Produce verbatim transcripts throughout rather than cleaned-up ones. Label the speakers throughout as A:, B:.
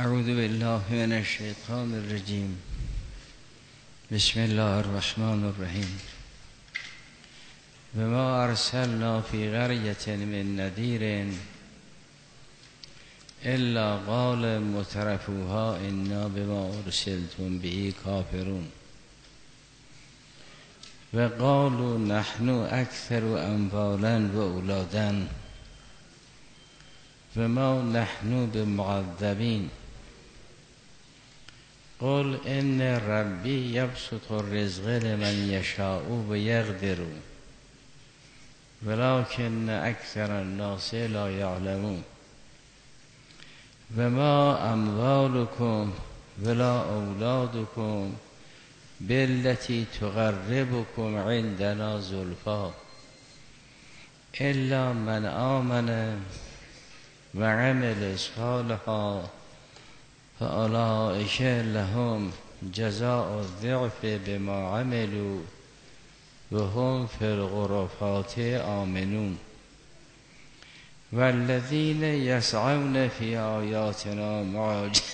A: اعوذ بالله من الشیطان الرجیم. بسم الله الرحمن الرحیم. وما ارسلنا فی قریة من نذیر الا قال مترفوها انا بما ارسلتم به کافرون و قالوا نحن اکثر اموالا و اولادا و ما نحن بمعذبین. قل ان ربی یبسط الرزق لمن یشاء و یقدر ولکن اکثر الناس لا یعلمون. و ما اموالکم ولا اولادکم بالتي تقربكم عندنا زلفا الا من آمن و عمل صالحا فاولئک لهم جزاء الضعف بما عملوا و هم فی الغرفات آمنون. والذین یسعون فی آیاتنا معاجزین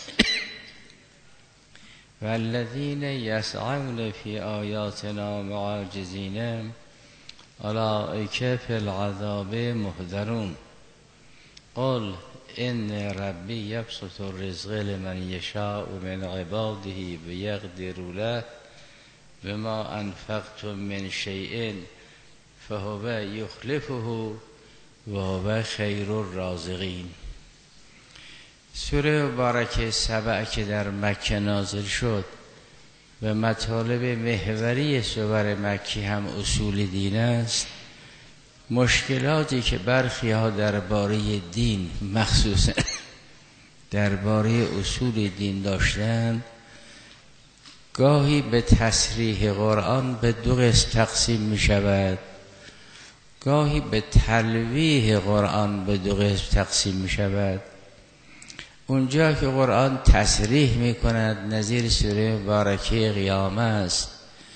A: والذین یسعون فی آیاتنا معاجزین اولئک فی العذاب محضرون. قل ان ربی یبسط الرزق لمن یشاء من عباده و یقدر له بما انفقتم من شیء فهو یخلفه و هو خیر الرازقین. سوره مبارکه سبع که در مکه نازل شد و مطالب محوری سور مکی هم اصول دین است. مشکلاتی که برخی ها درباره دین مخصوصا درباره اصول دین داشتند گاهی به تصریح قرآن به دو قسم تقسیم می شود، گاهی به تلویح قرآن به دو قسم تقسیم می شود. اونجا که قرآن تصریح می کند نظیر سوره مبارکه قیامه است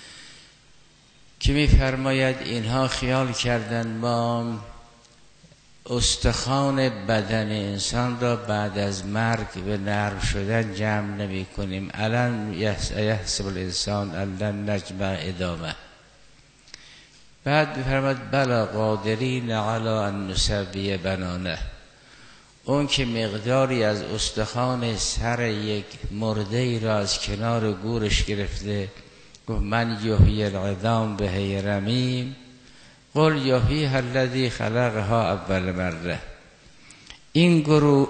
A: که می فرماید اینها خیال کردند ما استخوان بدن انسان را بعد از مرگ به نرم شدن جمع نمی کنیم. الان یحسب الانسان الان نجمع ادامه. بعد می فرماید بلا قادرین علی ان نسوی بنانه. اون که مقداری از استخوان سر یک مرده ای را از کنار گورش گرفته گفت من یحیی العظام به رمیم قل یحییها الذی خلقها اول مره. این گروه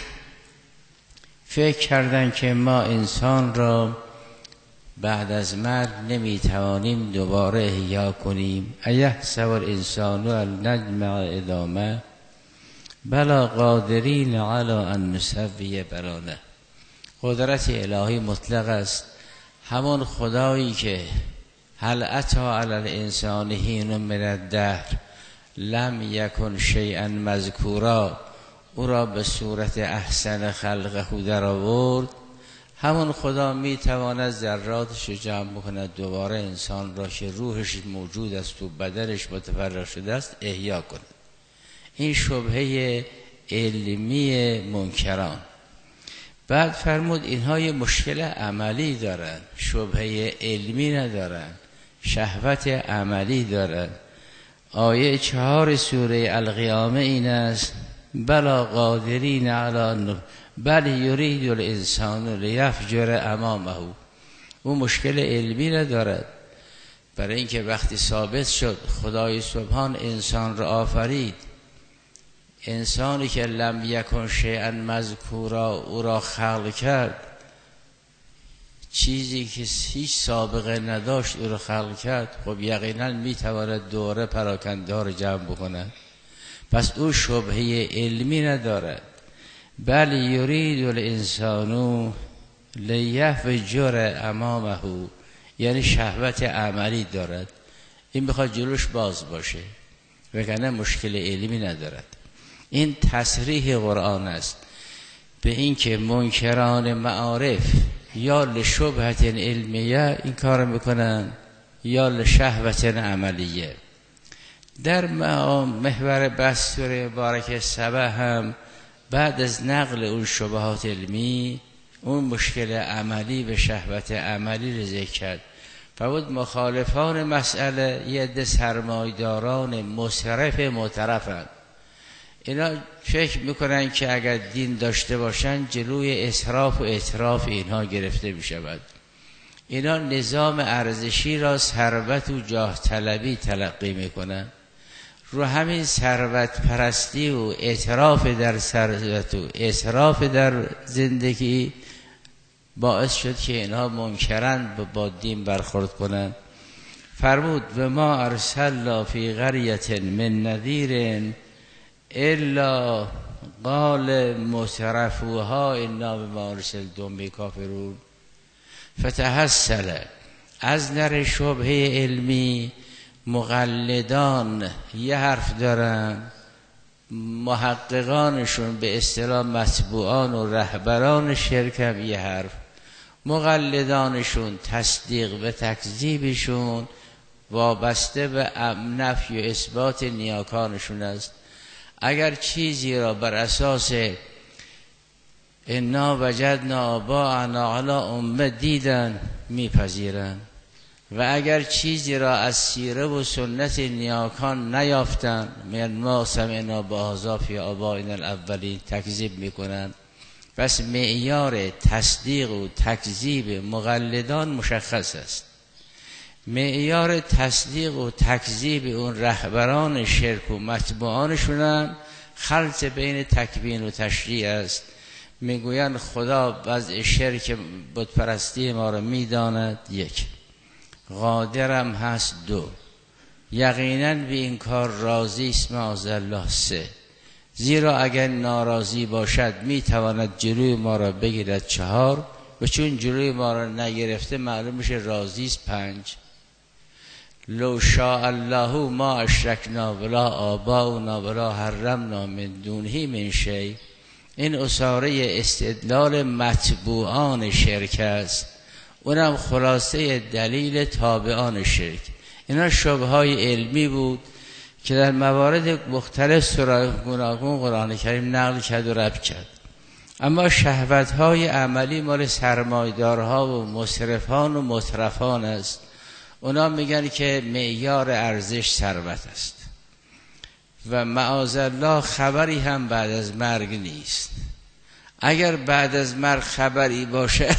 A: فکر کردن که ما انسان را بعد از مرگ نمیتوانیم دوباره احیا کنیم. ایحسب الانسان ان نجمع عظامه بلا قادرین علی ان نسوی بنانه. قدرت الهی مطلق است. همون خدایی که هل اتی علی الانسان حین من الدهر لم یکن شیئا مذکورا او را به صورت احسن خلقه در آورد، همون خدا می تواند ذراتش رو جمع بکند دوباره انسان را که روحش موجود است و بدنش متفرق شده است احیا کند. این شبهه علمی منکران. بعد فرمود اینها یه مشکل عملی دارن، شبهه علمی ندارن، شهوت عملی دارن. آیه چهار سوره القیامه این است بلا قادرین علی بل یرید الانسان لیفجر امامه. او مشکل علمی ندارد، برای اینکه وقتی ثابت شد خدای سبحان انسان را آفرید، انسانی که لم یکن شیئا مذکورا او را خلق کرد، چیزی که هیچ سابقه نداشت او را خلق کرد، خب یقینا میتواند دوره پراکندار جمع بکند. پس او شبهه علمی ندارد. بل یرید الانسان لیفجر امامه، یعنی شهوت عملی دارد. این بخواد جلوش باز باشه وگرنه مشکل علمی ندارد. این تصریح قرآن است به این که منکران معارف یا لشبهت علمیه این کار میکنن یا لشهوت عملیه. در محور بحث سوره مبارکه سبع هم بعد از نقل اون شبهات علمی اون مشکل عملی به شهوت عملی رو ذکر کرد. فرمود مخالفان مسئله یه عده سرمایه‌داران مسرف معترفند. اینا فکر میکنن که اگر دین داشته باشن جلوی اسراف و اطراف اینها گرفته میشود. اینا نظام ارزشی را ثروت و جاه طلبی تلقی میکنن. رو همین ثروت پرستی و اطراف در ثروت و اطراف در زندگی باعث شد که اینها منکرن با دین برخورد کنن. فرمود و ما ارسلنا فی قریة من نذیر الا قال مترفوها انا بما ارسلتم به کافرون. فتحصل از نر شبهه علمی مقلدان یه حرف دارن، محققانشون به اصطلاح متبوعان و رهبران شرک هم یه حرف، مقلدانشون تصدیق و تکذیبشون وابسته به نفی و اثبات نیاکانشون است. اگر چیزی را بر اساس انا وجدنا آباءنا علی امه دیدن میپذیرن و اگر چیزی را از سیره و سنت نیاکان نیافتن من ما سمعنا بهذا فی آبائنا الاولین تکذیب میکنن. پس معیار تصدیق و تکذیب مقلدان مشخص است. معیار تصدیق و تکذیب اون رهبران شرک و متبوعانشون هم خلط بین تکوین و تشریع است. میگویند خدا وضع شرک بت پرستی ما را میداند، یک، قادرم هست، دو، یقینا به این کار راضی است معاذالله، سه، زیرا اگر ناراضی باشد میتواند جلوی ما را بگیرد، چهار، و چون جلوی ما را نگرفته معلوم میشه راضی است، پنج، لو شاء الله ما اشرکنا ولا آباؤنا ولا حرمنا من دونه من شیء. این اساره استدلال متبوعان شرک است، اونم خلاصه دلیل تابعان شرک. اینا شبههای علمی بود که در موارد مختلف سوره گوناگون قرآن کریم نقل کرد و رد کرد. اما شهوتهای عملی مال سرمایدارها و مسرفان و مترفان است. اونا میگن که معیار ارزش ثروت است و معاذالله خبری هم بعد از مرگ نیست. اگر بعد از مرگ خبری باشد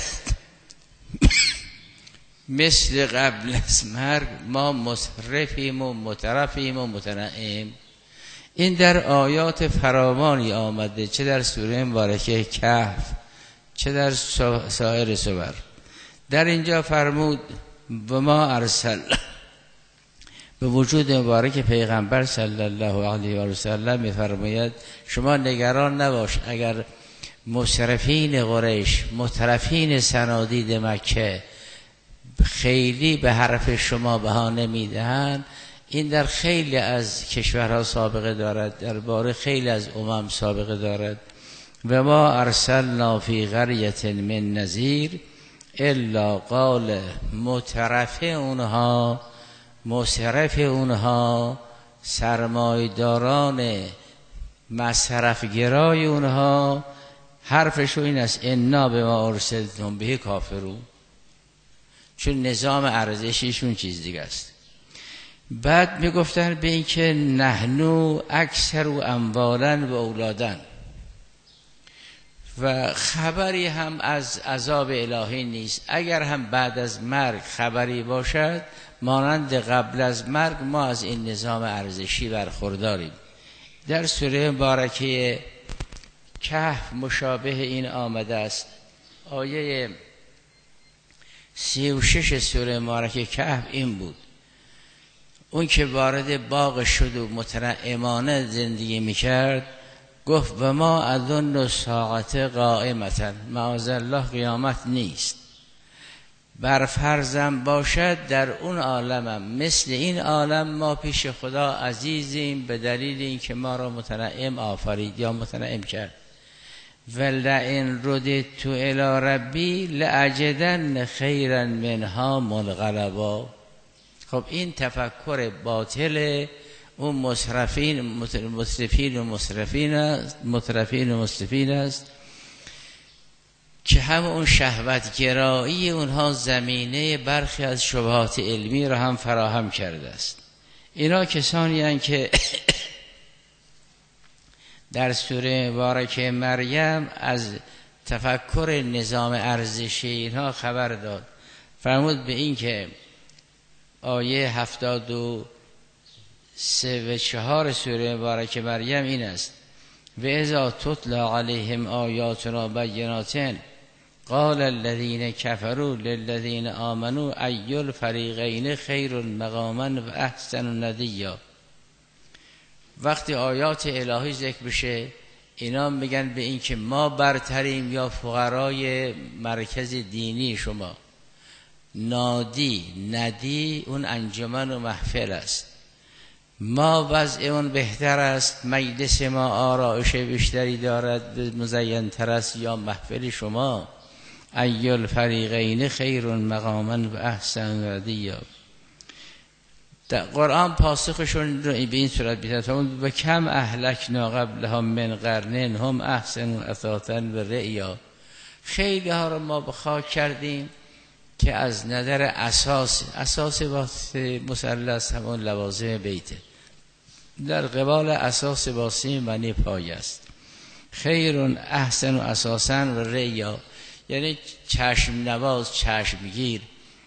A: مثل قبل از مرگ ما مسرفیم و مترفیم و متنعم. این در آیات فراوانی آمده، چه در سوره مبارکه کهف چه در سایر سور. در اینجا فرمود و ما ارسل، به وجود مبارک پیغمبر صلی الله علیه و سلم میفرماید شما نگران نباش اگر مسرفین قریش، مترفین صنادید مکه خیلی به حرف شما بها نمیدهند. این در خیلی از کشورها سابقه دارد، درباره خیلی از امم سابقه دارد. و ما ارسلنا فی قریة من نذیر الا قال مترف اونها، مصرف اونها، سرمایداران مصرفگرای اونها حرفشو این است انا بما ارسلتم به کافرون، چون نظام ارزشیشون چیز دیگه است. بعد میگفتن به این که نحنو اکثر و اموالا و اولادن، و خبری هم از عذاب الهی نیست. اگر هم بعد از مرگ خبری باشد مانند قبل از مرگ ما از این نظام ارزشی برخورداریم. در سوره مبارکه کهف مشابه این آمده است. آیه سی و شش سوره مبارکه کهف این بود: اون که وارد باغ شد و متنعمانه زندگی میکرد گفت و ما اظن الساعة قائمة، معاذالله قیامت نیست. بر فرضم باشد در اون عالمم مثل این عالم ما پیش خدا عزیزیم به دلیل اینکه ما را متنعم آفرید یا متنعم کرد. ولئن رددت الی ربی لاجدن خیرا منها منقلبا. خب این تفکر باطل اون مصرفین مصرفین و مصرفین است، مترفین و مصرفین است که هم اون شهوت گرایی اونها زمینه برخی از شبهات علمی را هم فراهم کرده است. اینا کسانی هستند که در سوره مبارکه مریم از تفکر نظام ارزشی اینها خبر داد. فرمود به این که آیه هفتاد و سه و چهار سوره مبارکه مریم این است: و اذا تتلا علیهم آیاتنا بینات قال الذین کفروا للذین آمنوا ای الفریقین خیر مقاما و احسن ندیا. وقتی آیات الهی ذکر بشه اینا میگن به این که ما برتریم یا فقرای مرکز دینی شما. نادی ندی اون انجمن و محفل است. ما وضع اون بهتر است، مجلس ما آرایش بیشتری دارد، مزین تر است یا محفل شما. ای الفریقین خیر مقاما و احسن ندیا. در قرآن پاسخشون رو به این صورت بیاد: و کم اهلکنا قبلهم من قرن هم احسن اثاثا و رعیا. خیلی ها رو ما به خاک کردیم که از نظر اساس اساس واسه مثلث همون لوازم بیته، در قبال اساس واسه معنی پای است. خیر احسن و اساسا و رعیا یعنی چشم نواز، چشمگیر.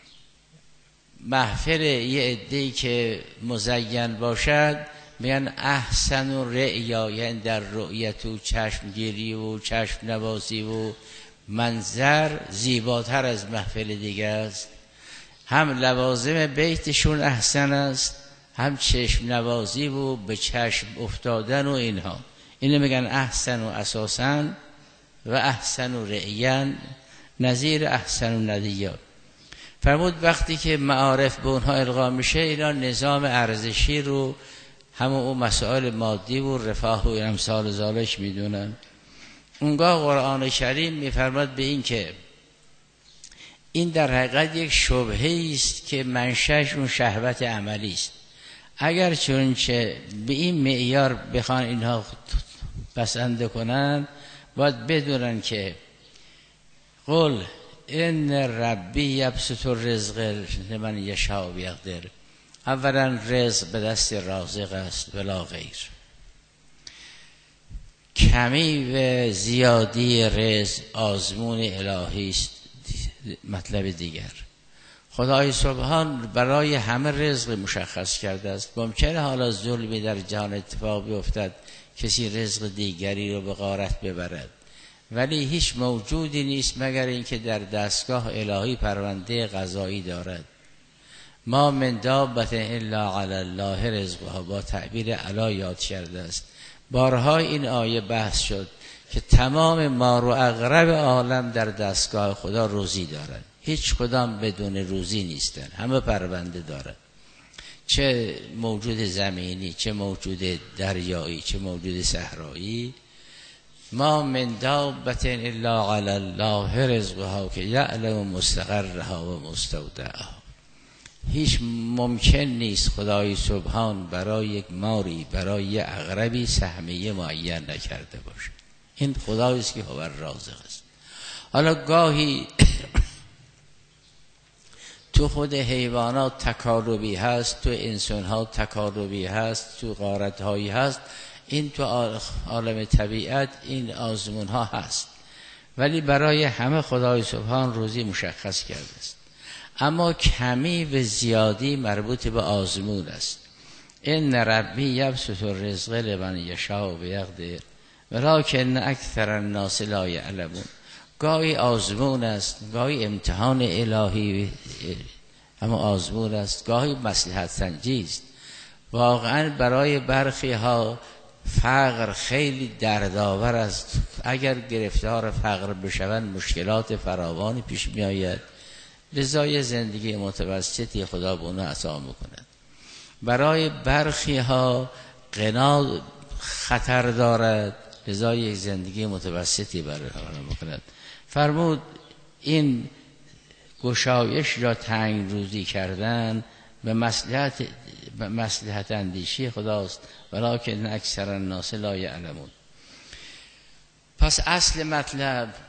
A: محفل یه عده‌ای که مزین باشد میگن احسن و رعیا، یعنی در رؤیت و چشمگیری و چشم نوازی و منظر زیباتر از محفل دیگه است. هم لوازم بیتشون احسن است، هم چشم نوازی و به چشم افتادن و اینها. اینو میگن احسن و اساسا و احسن و رعیان، نظیر احسن و ندیا. فرمود وقتی که معارف به اونها القا میشه اینا نظام ارزشی رو همون اون مسائل مادی و رفاه و امثال ذالک میدونن. اونگاه قرآن کریم میفرماد به این که این در حقیقت یک شبهه است که منشأش اون شهوت عملی است. اگر چونچه به این معیار بخوان اینها بسنده کنن باید بدونن که قل ان ربی یبسط الرزق لمن یشاء و یقدر. اولا رزق به دست رازق است ولا غیر. کمی و زیادی رزق آزمون الهی است. مطلب دیگر، خدای سبحان برای همه رزق مشخص کرده است. ممکنه حالا ظلمی در جهان اتفاق بیفتد، کسی رزق دیگری رو به غارت ببرد، ولی هیچ موجودی نیست مگر اینکه در دستگاه الهی پرونده قضایی دارد. ما من دابة الا علی الله رزقها، با تعبیر علا یاد کرده است. بارها این آیه بحث شد که تمام مار و عقرب عالم در دستگاه خدا روزی دارند، هیچ کدام بدون روزی نیستن، همه پرونده دارند، چه موجود زمینی، چه موجود دریایی، چه موجود صحرایی. ما من دابة الا علی الله رزقها که یعلم مستقرها و مستودعها. هیچ ممکن نیست خدای سبحان برای یک ماری، برای یک عقربی سهمیه معین نکرده باشه. این خدایی است که هو الرازق است. حالا گاهی تو خود حیوانات تکاربی هست، تو انسان ها تکاربی هست، تو غارت هایی هست، این تو عالم طبیعت این آزمون ها هست، ولی برای همه خدای سبحان روزی مشخص کرده است. اما کمی و زیادی مربوط به آزمون است. ان ربی یبسط الرزق لمن یشاء و یقدر ولکن اکثر الناس لا یعلمون. گاهی آزمون است، گاهی امتحان الهی، اما آزمون است، گاهی مصلحت سنجی است. واقعا برای برخی ها فقر خیلی دردآور است. اگر گرفتار فقر بشوند مشکلات فراوانی پیش می آید، لذا زندگی متوسطی خدا به اونها عطا میکند. برای برخی ها غنا خطر دارد، لذا یک زندگی متوسطی برای آنها میکند. فرمود این گشایش را تنگ روزی کردن به مصلحت به مصلحت اندیشی خداست، ولکن اکثر الناس لا یعلمون. پس اصل مطلب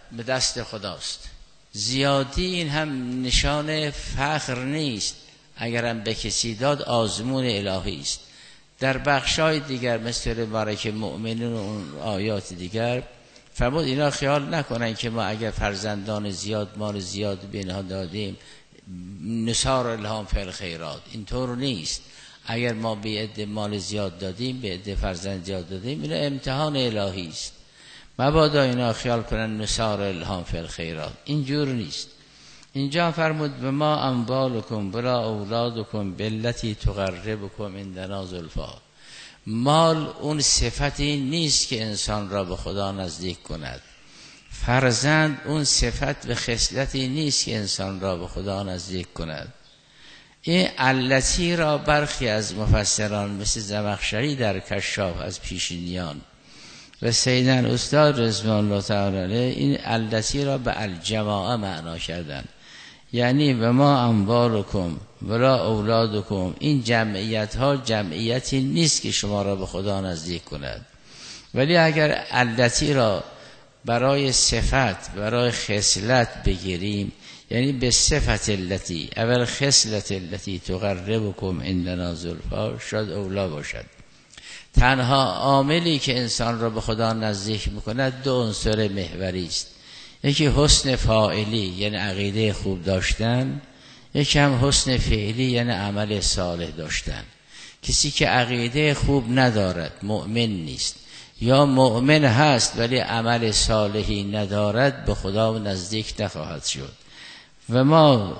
A: به دست خداست. زیادی این هم نشان فخر نیست، اگرم به کسی داد آزمون الهی است. در بخشای دیگر مثل بارک مؤمنین و اون آیات دیگر فرمود اینا خیال نکنن که ما اگر فرزندان زیاد مال زیاد به اینها دادیم نثار الهام فی الخیرات، اینطور نیست. اگر ما به عده مال زیاد دادیم، به عده فرزند زیاد دادیم، این امتحان الهی است. مبادا اینا خیال کنن نثار الهام فی الخیرات، اینجور نیست. اینجا فرمود به ما اموالکم ولا اولادکم بالتی تقربکم عندنا زلفا. مال اون صفتی نیست که انسان را به خدا نزدیک کند. فرزند اون صفت و خصلتی نیست که انسان را به خدا نزدیک کند. این التی را برخی از مفسران مثل زمخشری در کشاف از پیشینیان و سیدن استاد رضوان الله تعالی علیه این التی را به الجماعه معنا کردن. یعنی و ما اموالکم ولا اولادکم، این جمعیت ها جمعیتی نیست که شما را به خدا نزدیک کند. ولی اگر التی را برای صفت برای خصلت بگیریم، یعنی به صفت التی اول خصلت التی تقربکم عندنا زلفا، شاید اولا باشد. تنها عاملی که انسان را به خدا نزدیک میکند دو عنصر محوری است. یکی حسن فاعلی یعنی عقیده خوب داشتن، یکی هم حسن فعلی یعنی عمل صالح داشتن. کسی که عقیده خوب ندارد مؤمن نیست، یا مؤمن هست ولی عمل صالحی ندارد، به خدا نزدیک نخواهد شد. و ما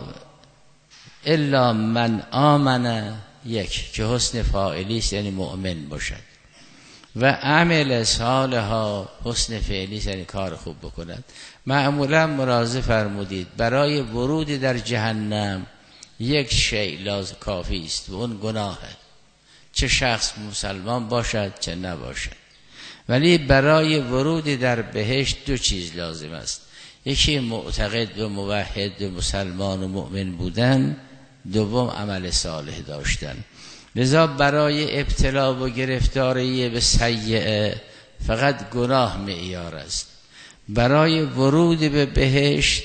A: الا من آمن، یک که حسن فاعلی است یعنی مؤمن باشد، و عمل صالحا حسن فعلی است یعنی کار خوب بکند. معمولا ملاحظه فرمودید برای ورود در جهنم یک شیء لازم کافی است و اون گناهه، چه شخص مسلمان باشد چه نباشد. ولی برای ورود در بهشت دو چیز لازم است، یکی معتقد و موحد و مسلمان و مؤمن بودن، دوم عمل صالح داشتن. لذا برای ابتلا و گرفتاری به سیئه فقط گناه معیار است. برای ورود به بهشت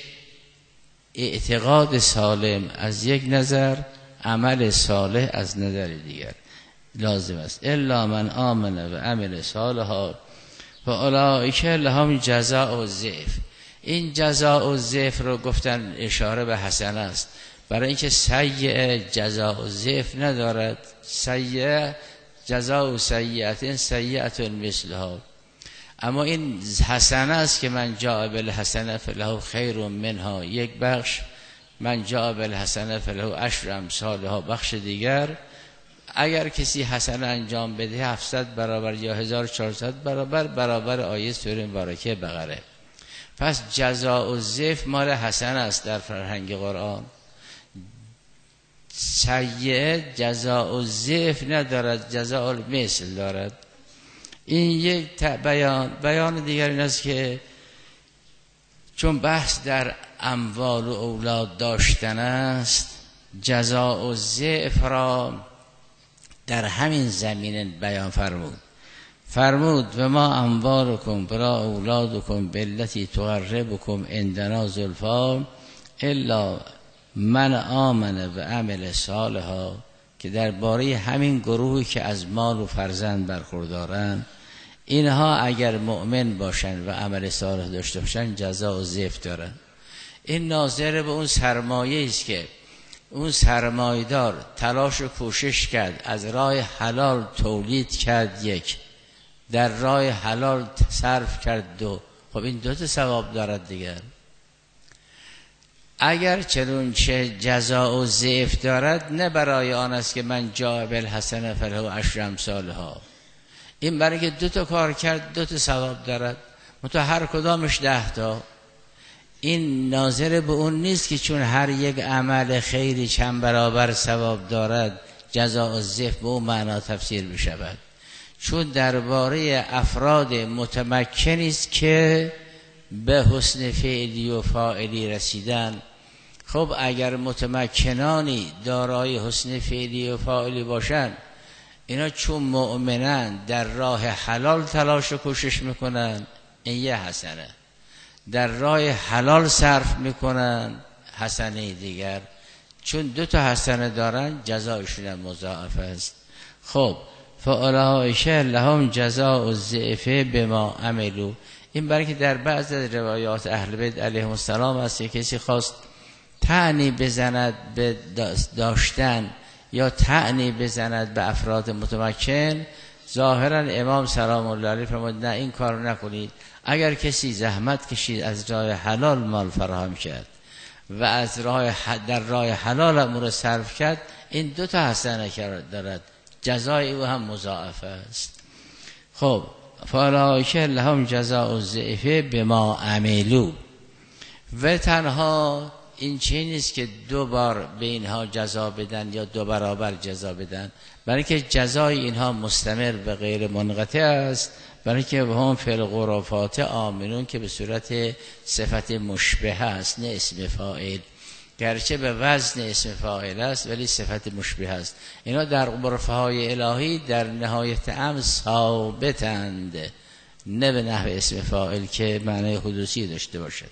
A: اعتقاد سالم از یک نظر، عمل صالح از نظر دیگر لازم است. الا من آمن و عمل صالحا و اولئک لهم جزاء الضعف. این جزاء الضعف رو گفتن اشاره به حسنه است، برای اینکه سیئه جزاء الضعف ندارد. سیئه جزاء سیئه سیئه مثلها، اما این حسنه است که من جاء بالحسنه فله خیر منها، یک بخش، من جاء بالحسنه فله عشر امثالها بخش دیگر. اگر کسی حسنه انجام بده هفتصد برابر یا هزار و چهارصد برابر برابر آیه سوره مبارکه بقره. پس جزاء الضعف مال حسنه است در فرهنگ قرآن. سیئه جزاء الضعف ندارد، جزاء المثل دارد. این یک بیان. بیان دیگر این است که چون بحث در اموال و اولاد داشتن است، جزاء الضعف را در همین زمینه بیان فرمود. فرمود و ما اموالکم ولا اولادکم بالتی تقربکم عندنا زلفا الا من آمن و عمل صالحا، که درباره همین گروهی که از مال و فرزند برخوردارن، اینها اگر مؤمن باشن و عمل صالح داشته باشن جزاء الضعف دارن. این ناظر به اون سرمایه است که اون سرمایدار تلاش و کوشش کرد از راه حلال تولید کرد، یک در راه حلال صرف کرد، دو. خب این دو تا ثواب دارد دیگر. اگر چنانچه جزاء و ضعف دارد، نه برای آن است که من جاء بالحسنه فله عشر امثالها، این برای که دو تا کار کرد دو تا ثواب دارد، متو هر کدامش ده تا. این ناظر به اون نیست که چون هر یک عمل خیری چند برابر ثواب دارد جزاء و ضعف به اون معنا تفسیر بشود، چون درباره افراد متمکنی است که به حسن فعلی و فاعلی رسیدن. خب اگر متمکنانی دارای حسن فعلی و فاعلی باشن، اینا چون مؤمنن در راه حلال تلاش و کوشش میکنن، این یه حسنه. در راه حلال صرف میکنن حسنه دیگر، چون دو تا حسنه دارن جزایشون مضاعف است. خب فاولئک لهم جزاء الضعف بما عملوا. این برای که در بعض از روایات اهل بیت علیهم السلام است که کسی خواست طعنی بزند به داشتن یا طعنی بزند به افراد متمکن، ظاهرا امام سلام الله علیه فرمود نه این کار نکنید. اگر کسی زحمت کشید از راه حلال مال فراهم کرد و از راه در راه حلال امور صرف کرد، این دو تا حسنه دارد، جزای او هم مضاعف است. خب فاولئک لهم جزاء الضعف بما عملوا. و تنها این چه نیست که دو بار به اینها جزا بدن یا دو برابر جزا بدن، برای که جزای اینها مستمر به غیر منقطع است، برای که هم فی الغرفات آمنون که به صورت صفت مشبه است نه اسم فاعل، گرچه به وزن اسم فاعل است ولی صفت مشبه است. اینا در غرفه های الهی در نهایت امر ثابتند، نه به نحو اسم فاعل که معنی حدوثی داشته باشد.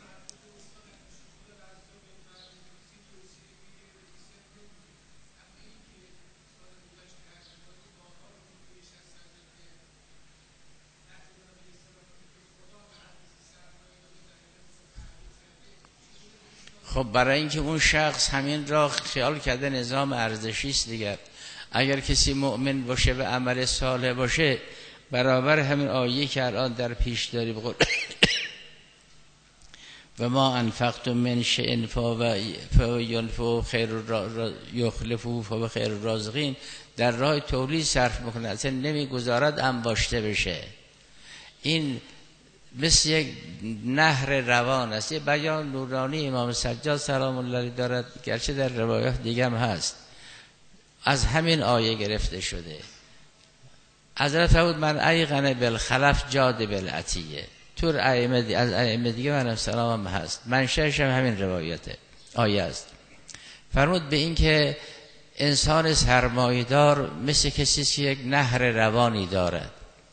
A: خب برای اینکه اون شخص همین را خیال کرده نظام ارزشی است دیگر. اگر کسی مؤمن باشه و عمل صالح باشه، برابر همین آیه که الان در پیش داری بقول و ما انفقتم من شیء فینفع خیر یخلفه فهو خیر الرازقین، در راه تولید صرف میکنه، اصلا نمیگذارد انباشته بشه. این مثل یک نهر روان است. یه بیان نورانی امام سجاد سلام الله علیه دارد، گرچه در روایات دیگه هم هست، از همین آیه گرفته شده. حضرت فرمود من ایقن بالخلف جاد بالعطیه. تو ائمه از ائمه دیگه من سلام هم هست، منشأش هم همین روایته آیه است. فرمود به این که انسان سرمایه‌دار مثل کسی که یک نهر روانی دارد.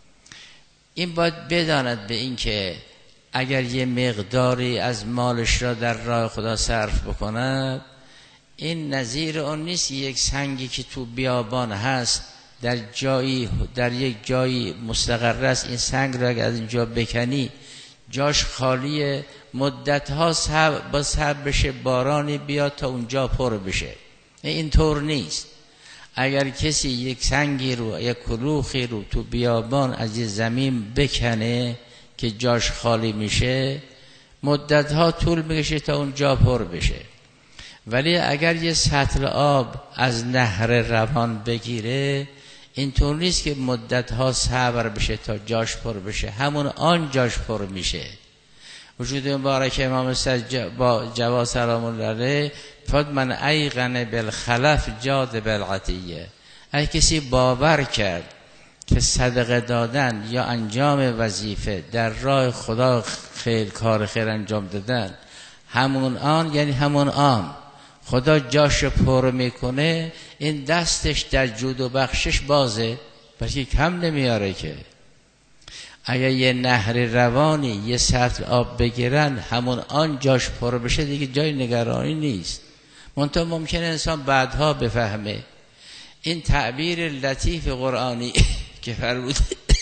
A: این باید بداند به این که اگر یه مقداری از مالش را در راه خدا صرف بکند، این نظیر اون نیست یک سنگی که تو بیابان هست در جایی در یک جایی مستقر است، این سنگ را اگر از اینجا بکنی جاش خالیه، مدت ها صبر با صبر بشه بارانی بیاد تا اونجا پر بشه. این طور نیست. اگر کسی یک سنگی رو یک کلوخی رو تو بیابان از یه زمین بکنه که جاش خالی میشه، مدت ها طول میکشه تا اونجا پر بشه. ولی اگر یه سطل آب از نهر روان بگیره، اینطور نیست که مدت ها صبر بشه تا جاش پر بشه، همون آن جاش پر میشه. وجود مبارک امام سجاد با جواد سلام الله علیه فقط من ایقن بالخلف جاد بالعطیه. اگه کسی باور کرد که صدقه دادن یا انجام وظیفه در راه خدا خیر کار خیر انجام دادن، همون آن یعنی همون آن خدا جاش پر میکنه، این دستش در جود و بخشش بازه، بلکه کم نمیاره. که اگر یه نهر روانی یه سطل آب بگیرن همون آن جاش پر بشه، دیگه جای نگرانی نیست. منتها ممکنه انسان بعدها بفهمه. این تعبیر لطیف قرآنی که فرمود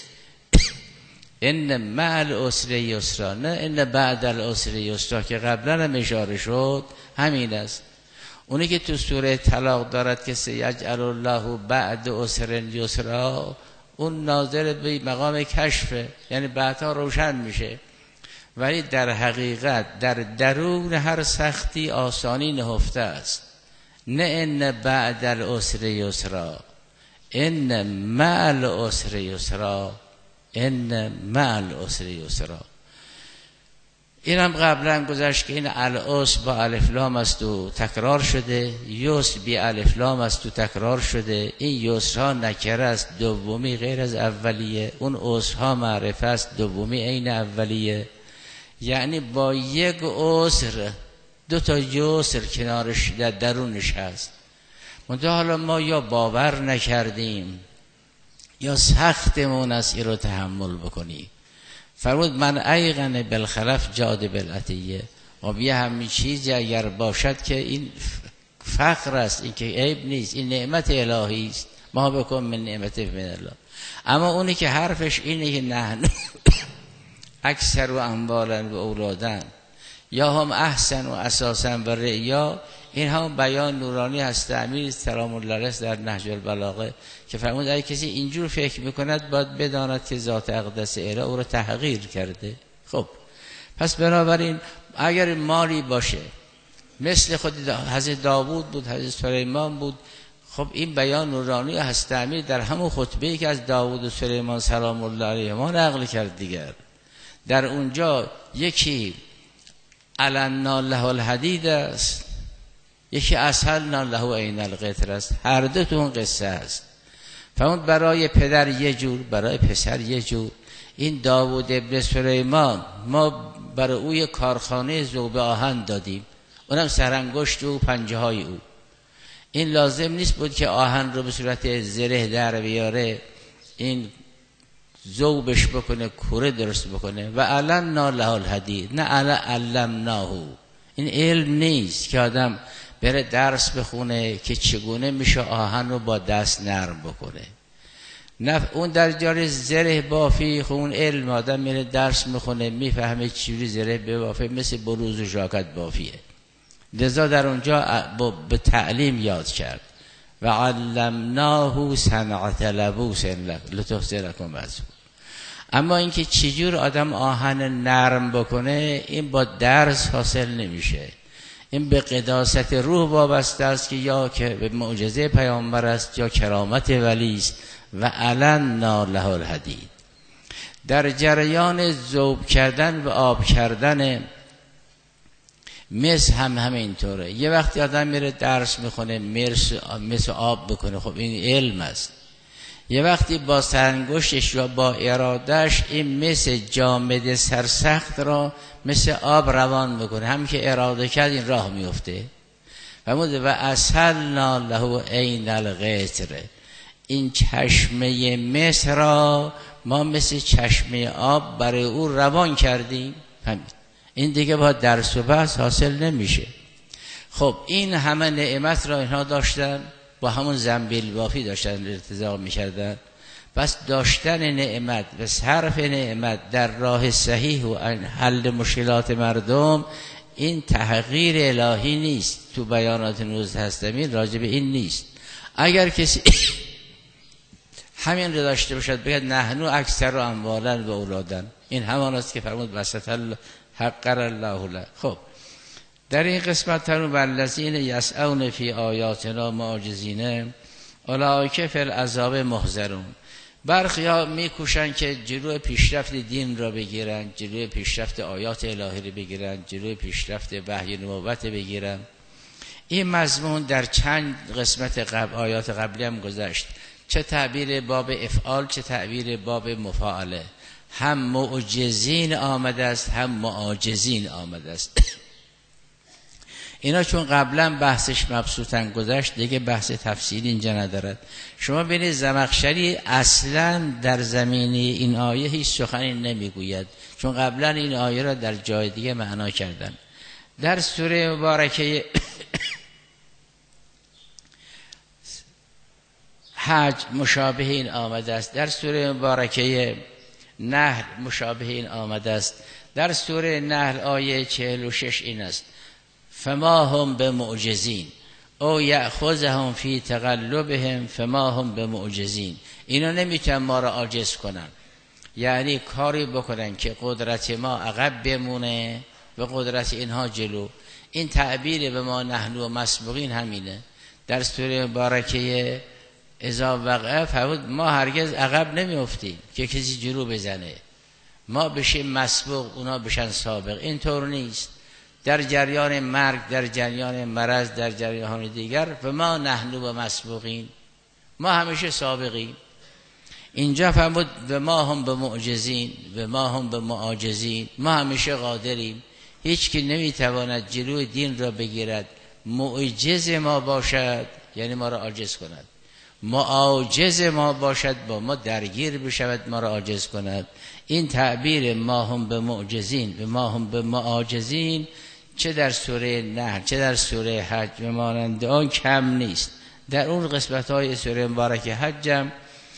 A: ان مع العسر یسرا، نه ان بعد العسر یسرا که قبلا هم اشاره شد، همین است. اونی که تو سوره طلاق دارد که سیجعل الله بعد عسر یسرا، اون ناظر به مقام کشفه، یعنی بعدها روشن میشه. ولی در حقیقت در درون هر سختی آسانی نهفته است. نه ان بعد العسر یسرا، ان مع العسر یسرا، ان مع العسر یسرا. این هم قبلا گذشت که این العسر با الف لام است و تکرار شده، یسر بی الف لام است و تکرار شده. این یسرها نکره است، دومی غیر از اولیه. اون عسرها معرفه است، دومی عین اولیه. یعنی با یک عسر دو تا یسر کنارش در درونش هست. منتها حالا ما یا باور نکردیم یا سختمون است این رو تحمل بکنیم. فرمود من ایقن بالخلف جاد بالعطیه. و یه همین چیزی اگر باشد که این فقر است، این که عیب نیست، این نعمت الهی است، ما بکن من نعمت من الله. اما اونی که حرفش اینه که نحن اکثر و اموالا و اولادن یا هم احسن و اساسا و رعیا، این هم بیان نورانی هست امیر سلام الله علیه در نهج البلاغه که فرمود اگه کسی اینجور فکر میکند باید بداند که ذات اقدس الهی او رو تحقیر کرده. خب پس بنابراین اگر مالی باشه مثل خود حضرت داوود بود، حضرت سلیمان بود، خب این بیان نورانی هست امیر در همون خطبه‌ای که از داوود و سلیمان سلام الله علیهما نقل کرد دیگر، در اونجا یکی علنا له الحدید است، یکی اسهلنا له عین القطر است. هر دو تو اون قصه است. فرمود برای پدر یه جور، برای پسر یه جور. این داوود ابن سلیمان ما برای او یه کارخانه ذوب آهن دادیم، اونم سرانگشت او پنجه های او. این لازم نیست بود که آهن رو به صورت زره در بیاره، این ذوبش بکنه، کوره درست بکنه. و علنا له الحدید، نه علمناه. این علم نیست که آدم بره درس بخونه که چگونه میشه آهن رو با دست نرم بکنه. نه اون در جای زره بافی، خون علم آدم میره درس میخونه میفهمه چجوری زره ببافه، مثل بلوز و ژاکت بافیه. لذا در اونجا به تعلیم یاد کرد و علمناه صنعة لبوس لتحصنکم به‌ها. اما اینکه چجور آدم آهن نرم بکنه، این با درس حاصل نمیشه. این به قداست روح وابسته است که یا که به معجزه پیامبر است یا کرامت ولی است. و علنا له الحدید. در جریان ذوب کردن و آب کردن مس هم همینطوره. یه وقتی آدم میره درس میخونه مس آب بکنه، خب این علم است. یه وقتی با سرانگشتش یا با ارادهش این مس جامد سرسخت را مثل آب روان بکنه، هم که اراده کرد این راه میفته. فرمود و اسهلنا له عین القطر. این چشمه مس را ما مثل چشمه آب برای او روان کردیم. همین. این دیگه با درس و بحث حاصل نمیشه. خب این همه نعمت را اینها داشتن، با همون زنبیل بافی داشتن ارتزاق میکردن. بس داشتن نعمت و صرف نعمت در راه صحیح و حل مشکلات مردم، این تحقیر الهی نیست. تو بیانات نوزده هستمین راجع به این نیست. اگر کسی همین رو داشته باشد بگید نحنو اکثر اموالا و اولادن، این همان است که فرمود وسط الله حقر الله له. خب در این قسمت ترون والذین یسعون فی آیاتنا معاجزین اولئک فی العذاب محضرون. برخی ها میکوشن که جلوی پیشرفت دین را بگیرن، جلوی پیشرفت آیات الهی را بگیرن، جلوی پیشرفت وحی نبوت بگیرن. این مضمون در چند قسمت قبل آیات قبلی هم گذشت، چه تعبیر باب افعال چه تعبیر باب مفاعله. هم معجزین آمده است هم معاجزین آمده است. اینا چون قبلا بحثش مبسوطن گذشت، دیگه بحث تفصیلی اینجا ندارد. شما ببینید زمخشری اصلا در زمینه این آیه هیچ سخنی نمیگوید، چون قبلا این آیه را در جای دیگه معنا کردن. در سوره مبارکه حج مشابه این آمده است، در سوره مبارکه نحل مشابه این آمده است. در سوره نحل آیه چهل و شش این است فما هم بمعجزین او یأخذهم فی تقلبهم فما هم بمعجزین. اینا نمیتونن ما را عاجز کنن، یعنی کاری بکنن که قدرت ما عقب بمونه و قدرت اینها جلو. این تعبیر به ما نحن و مسبوقین همینه. در سوره مبارکه اذا وقع فرمود ما هرگز عقب نمیافتیم که کسی جلو بزنه، ما بشیم مسبوق اونا بشن سابق. این طور نیست. در جریان مرگ، در جریان مرض، در جریان دیگر و ما نحن و مسبوقین، ما همیشه سابقیم. اینجا فرمود و ما هم به معجزین و ما هم به معاجزین، ما همیشه قادریم. هیچ کی نمیتواند جلوی دین را بگیرد معجز ما باشد، یعنی ما را عاجز کند. معاجز ما باشد، با ما درگیر بشود، ما را عاجز کند. این تعبیر ما هم به معجزین و ما هم به معاجزین چه در سوره نحل چه در سوره حج و مانند آن کم نیست. در اون قسمت های سوره مبارک حج هم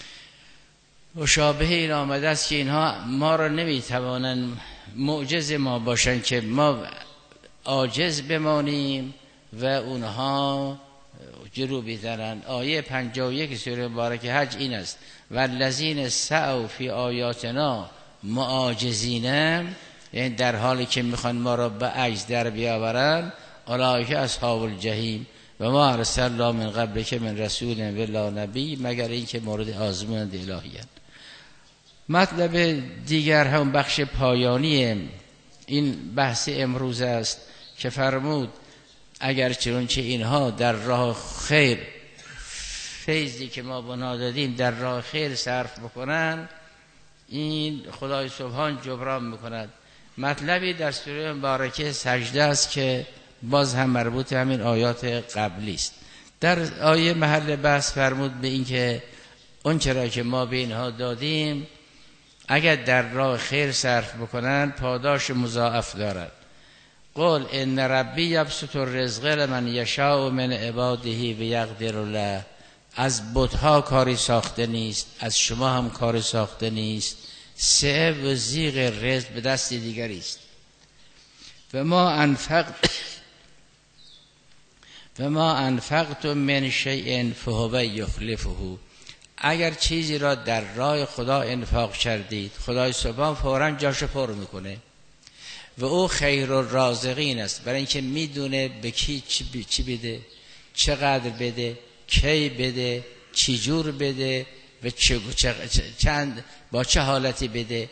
A: مشابه این آمده است که اینها ما را نمیتوانند معجز ما باشند که ما عاجز بمانیم و اونها جلو بیدارند. آیه پنجاه و یک سوره مبارک حج این است: والذین سعوا فی آیاتنا معاجزین، یعنی در حالی که میخوان ما را به عجز در بیاورند، اولئک اصحاب الجحیم و ما ارسلنا من قبلک من رسول ولا نبی، مگر اینکه مورد آزمون الهی اند. مطلب دیگر هم بخش پایانی این بحث امروز است که فرمود اگر چنانچه اینها در راه خیر فیضی که ما بنا دادیم در راه خیر صرف بکنن، این خدای سبحان جبران میکند. مطلبی در سوره مبارکه سجده است که باز هم مربوط همین آیات قبلی است. در آیه محل بحث فرمود به این که اون چرا که ما به اینها دادیم اگر در راه خیر صرف بکنن پاداش مضاعف دارد. قل ان ربی یبسط الرزق لمن یشاء من عباده و یقدر له. از بت‌ها کاری ساخته نیست، از شما هم کاری ساخته نیست. سعه و زیغ رزق به دست دیگری است. و ما انفقت و ما انفقتم من شیء فهو یخلفه. اگر چیزی را در راه خدا انفاق کردید، خدای سبحان فوراً جاشو پر میکنه و او خیر الرازقین است، برای اینکه میدونه به کی چی بده، چقدر بده، کی بده، چی جور بده و چه چند با چه حالتی بده.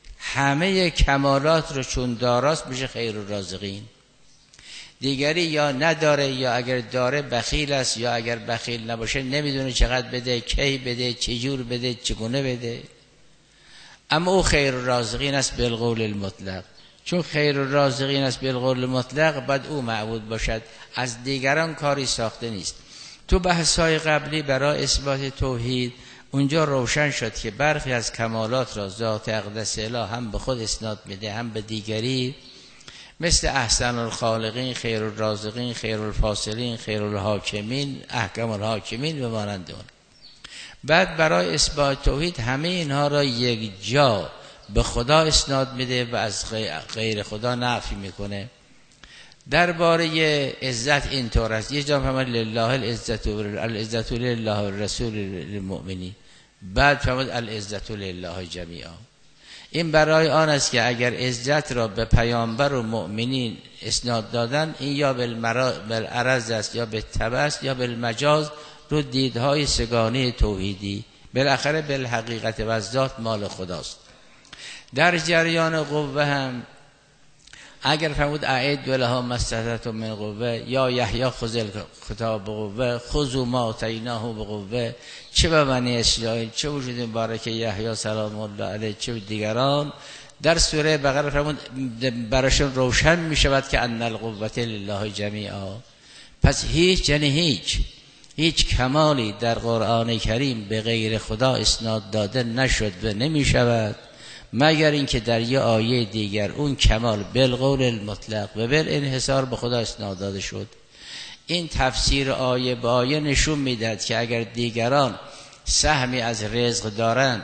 A: همه کمالات رو چون داراست میشه خیر الرازقین. دیگری یا نداره یا اگر داره بخیل است، یا اگر بخیل نباشه نمیدونه چقدر بده، کی بده، چه جور بده، چگونه بده. اما او خیر الرازقین است بالقول المطلق. چون خیر الرازقین است بالقول المطلق بعد او معبود باشد، از دیگران کاری ساخته نیست. تو بحث‌های قبلی برای اثبات توحید اونجا روشن شد که برخی از کمالات را ذات اقدس اله هم به خود اسناد میده هم به دیگری، مثل احسن الخالقین، خیر الرازقین، خیر الفاصلین، خیر الحاکمین، احکم الحاکمین و مانند اون. بعد برای اثبات توحید همه اینها را یک جا به خدا اسناد میده و از غیر خدا نفی میکنه. درباره عزت اینطور است، یه جا فرمود لله العزت العزت لله الرسول للمؤمنین، بعد فرمود العزت لله جمیعا. این برای آن است که اگر عزت را به پیامبر و مؤمنین اسناد دادن، این یا بالعرض است یا بالطبع است یا بالمجاز، رو دیدهای سگانه توحیدی، بالاخره بالحقیقت و ذات مال خداست. در جریان قوه هم اگر فرمود اعد ولها ما استطعتم من قوه، یا یحیی خذ الکتاب بقوه خذوا ما آتیناه بقوه، چه به بنی اسرائیل، چه وجود مبارک یحیی سلام الله علیه، چه دیگران، در سوره بقره فرمود براشون روشن می شود که ان القوة لله جمیعا. پس هیچ یعنی هیچ هیچ کمالی در قرآن کریم به غیر خدا اسناد داده نشد و نمی شود مگر اینکه در یه آیه دیگر اون کمال بالقول المطلق و بالانحصار به خدا اسناد داده شد. این تفسیر آیه به آیه نشون میدهد که اگر دیگران سهمی از رزق دارند،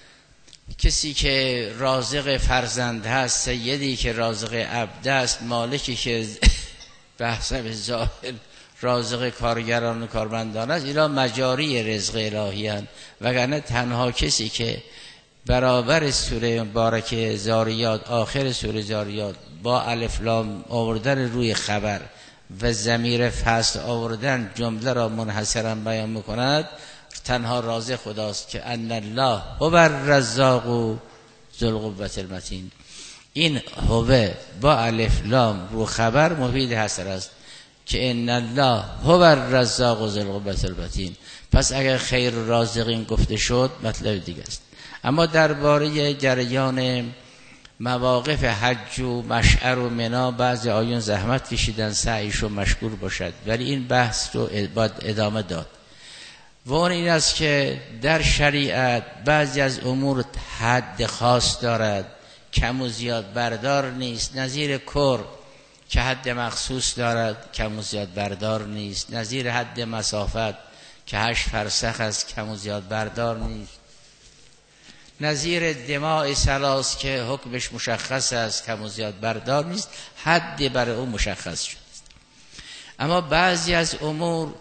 A: کسی که رازق فرزند هست، سیدی که رازق عبد است، مالکی که به حسب ظاهر رازق کارگران و کارمندان است، اینا مجاری رزق الهی هستند. وگرنه تنها کسی که برابر سوره مبارکه زاریات، آخر سوره زاریات با الف لام آوردن روی خبر و ضمیر فصل آوردن جمله را منحصرا بیان میکند، تنها رازق خداست که ان الله هو الرزاق ذو القوة المتین. این هو با الف لام رو خبر مفید حصر است که ان الله هو الرزاق ذو القوة المتین. پس اگر خیر رازقین گفته شد مطلب دیگه است. اما درباره جریان مواقف حج و مشعر و منا بعضی آیون زحمت کشیدن سعیش و مشکور باشد، ولی این بحث رو باید ادامه داد. و اون این است که در شریعت بعضی از امور حد خاص دارد، کم و زیاد بردار نیست. نظیر کر که حد مخصوص دارد، کم و زیاد بردار نیست. نظیر حد مسافت که هشت فرسخ است، کم و زیاد بردار نیست. نظیر دماء سلاس که حکمش مشخص است، کم و زیاد بردار نیست. حدی برای او مشخص شده است. اما بعضی از امور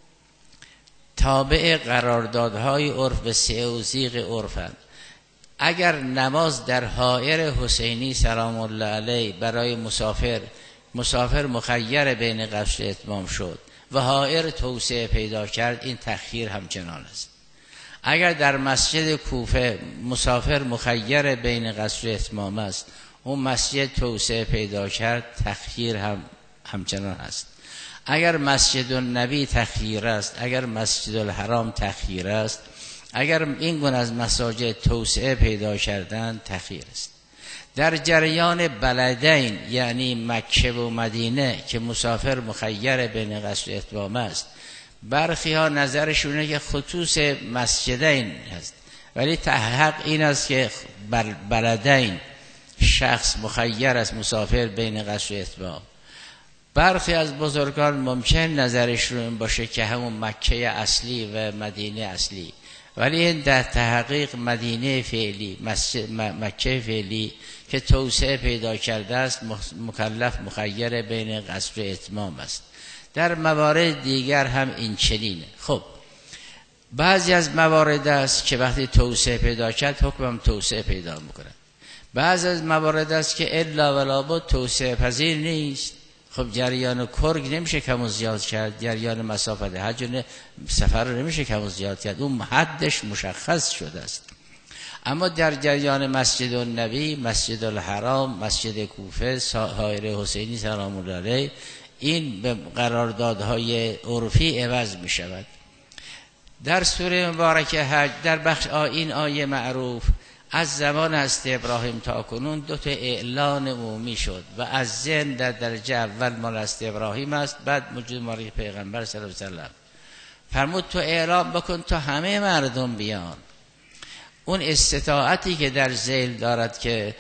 A: تابع قراردادهای عرف و سعی و عرفند. اگر نماز در حائر حسینی سلام الله علیه برای مسافر مسافر مخیر بین قصر و اتمام شد و حائر توسعه پیدا کرد، این تأخیر همچنان است. اگر در مسجد کوفه مسافر مخیر بین قصر و اتمام است، اون مسجد توسعه پیدا کرد، تأخیر هم همچنان است. اگر مسجد النبی تأخیر است، اگر مسجد الحرام تأخیر است، اگر این گونه از مساجد توسعه پیدا کردن، تأخیر است. در جریان بلدین یعنی مکه و مدینه که مسافر مخیر بین قصر و اتمام است، برخی ها نظرشونه که خصوص مسجدین هست، ولی تحقیق این است که بلدین شخص مخیر است مسافر بین قصر و اتمام. برخی از بزرگان ممکن نظرشون باشه که همون مکه اصلی و مدینه اصلی، ولی این در تحقیق مدینه فعلی، مکه فعلی که توسعه پیدا کرده است، مکلف مخیر بین قصر و اتمام است. در موارد دیگر هم این چنینه. خب بعضی از موارد است که وقتی توسعه پیدا کرد حکمم توسعه پیدا میکنه. بعضی از موارد است که الا ولا بد توسعه پذیر نیست. خب جریان کرگ نمیشه کم و زیاد کرد، جریان مسافت حج و سفر رو نمیشه کم و زیاد کرد، اون حدش مشخص شده است. اما در جریان مسجد النبی، مسجد الحرام، مسجد کوفه، حائر حسینی سلام الله علیه، این به قراردادهای عرفی عوض می شود. در سوره مبارکه حج در بخش این آیه معروف از زمان است ابراهیم تا کنون دو تا اعلان عمومی شد و از زن در درجه اول مال است ابراهیم است، بعد موجود مال پیغمبر صلی الله علیه و سلم. فرمود تو اعلام بکن تا همه مردم بیان. اون استطاعتی که در ذیل دارد که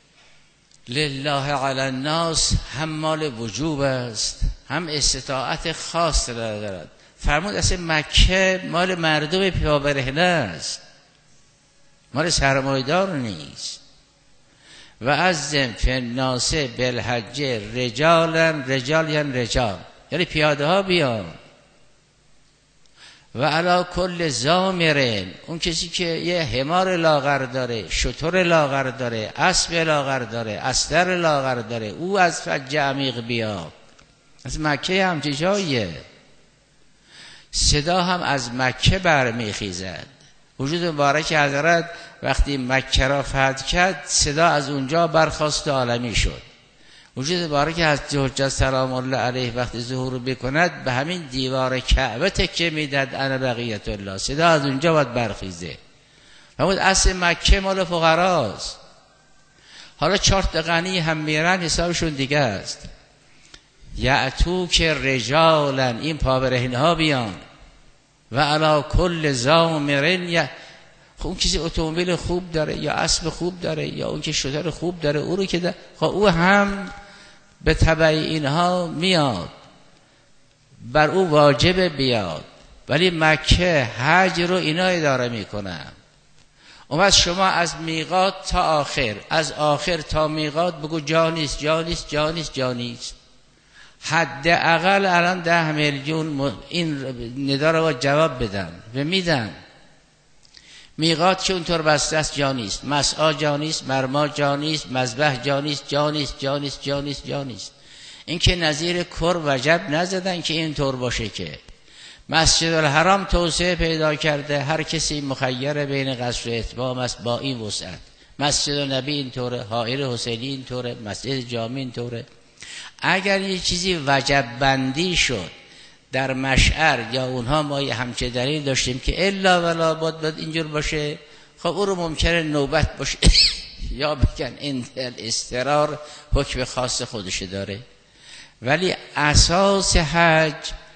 A: لله علی الناس هم مال وجوب است، هم استطاعت خاص دارد. فرمود اصلا مکه مال مردم پیابرهنه است، مال سرمایدار نیست. و از زن فی الناس بالحج رجالا، رجال یعنی رجال یعنی پیاده ها بیان. و علا کل زامرین، اون کسی که یه حمار لاغر داره، شتر لاغر داره، اسب لاغر داره، استر لاغر داره، او از فج عمیق بیا. از مکه همچه جاییه. صدا هم از مکه برمیخیزد. وجود مبارک حضرت وقتی مکه را فتح کرد، صدا از اونجا برخاست و عالمی شد. وجود مبارک از حجت سلام الله علیه وقتی ظهور بکند، به همین دیوار کعبه تکیه میداد، انا بقیت الله، صدا از اونجا باید برخیزه. فرمود اصل مکه مال فقراست. حالا چارت غنی هم میرن، حسابشون دیگه است. یعتو که رجالن، این پابرهن ها بیان. و علا کل زامرن، یا اون کسی اتومبیل خوب داره یا اسب خوب داره یا اون که شتر خوب داره، او رو که ده، خب او هم به تبع اینها میاد، بر او واجب بیاد. ولی مکه حج رو اینا اداره میکنن. اومد شما از میقات تا آخر، از آخر تا میقات بگو جا نیست جا نیست جا نیست جا نیست. حد اقل الان ده میلیون این ندا رو جواب بدن و میدن. میقات که اونطور بسته است جا نیست، مسعی جا نیست، مرما جا نیست، مذبح جا نیست، جا نیست جا نیست جا نیست جا نیست. این که نظیر کر وجب نزدن که اینطور باشه. که مسجد الحرام توسعه پیدا کرده، هر کسی مخیر بین قصر و اتمام است با این وسعت. مسجد النبی اینطوره، حائر حسینی اینطوره، مسجد جامی اینطوره. اگر یه چیزی وجب بندی شد در مشعر یا اونها، ما یه همچه دلیل داشتیم که الا ولا بد بد اینجور باشه، خب او رو ممکنه نوبت باشه یا بگن این استرار حکم خاص خودش داره. ولی اساس حج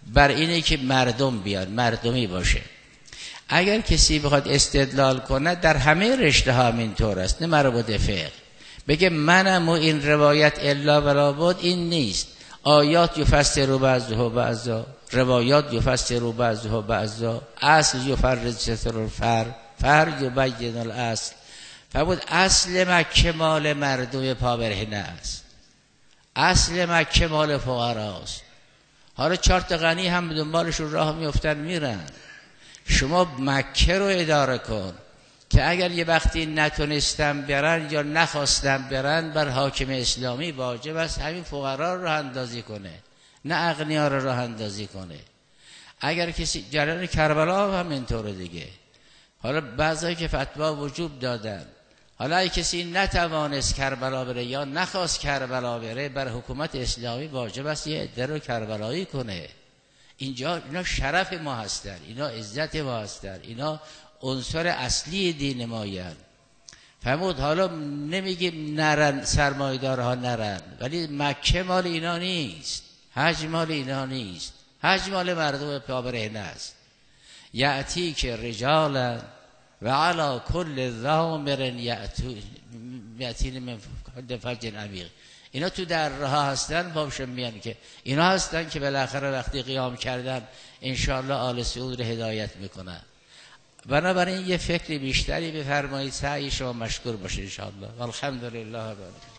A: بر اینه که مردم بیان، مردمی باشه. اگر کسی بخواد استدلال کنه در همه رشته ها اینطور است، نه مربوط فقه، بگه منم و این روایت الا ولا بد، این نیست. آیات یفسر بعضها بعضا، روایات یفسر بعضها بعضا، اصل یفرد ستر الفر، فر یبین الاصل. فرمود اصل مکه مال مردم پابرهنه است، اصل مکه مال فقراست. حالا چهار تا غنی هم دنبالشون راه میافتن میرن. شما مکه رو اداره کن که اگر یه وقتی نتونستن برن یا نخواستن برن، بر حاکم اسلامی واجب است همین فقرا رو راه اندازی کنه، نه اغنیا رو راه اندازی کنه. اگر کسی جریان کربلا هم اینطوره دیگه. حالا بعضایی که فتوا وجوب دادن، حالا اگه کسی نتوانست کربلا بره یا نخواست کربلا بره، بر حکومت اسلامی واجب است یه عده رو کربلایی کنه. اینجا اینا شرف ما هستن، اینا عزت ما هستن، اینا عنصر اصلی دین ما هستن. فرمود حالا نمیگیم نرن سرمایه‌دارها نرن، ولی مکه مال اینا نیست، حج مال اینا نیست، حج مال مردم پابرهنه است. یأتی که رجالا و علی کل ضامر یأتین من فج عمیق. اینا تو در راه هستن، بابشون میان که اینا هستن که بالاخره وقتی قیام کردن انشاءالله آل سعود رو هدایت میکنن. بنابراین یه فکر بیشتری بفرمایید، سعی شما مشکور باشه انشاءالله. والحمدلله.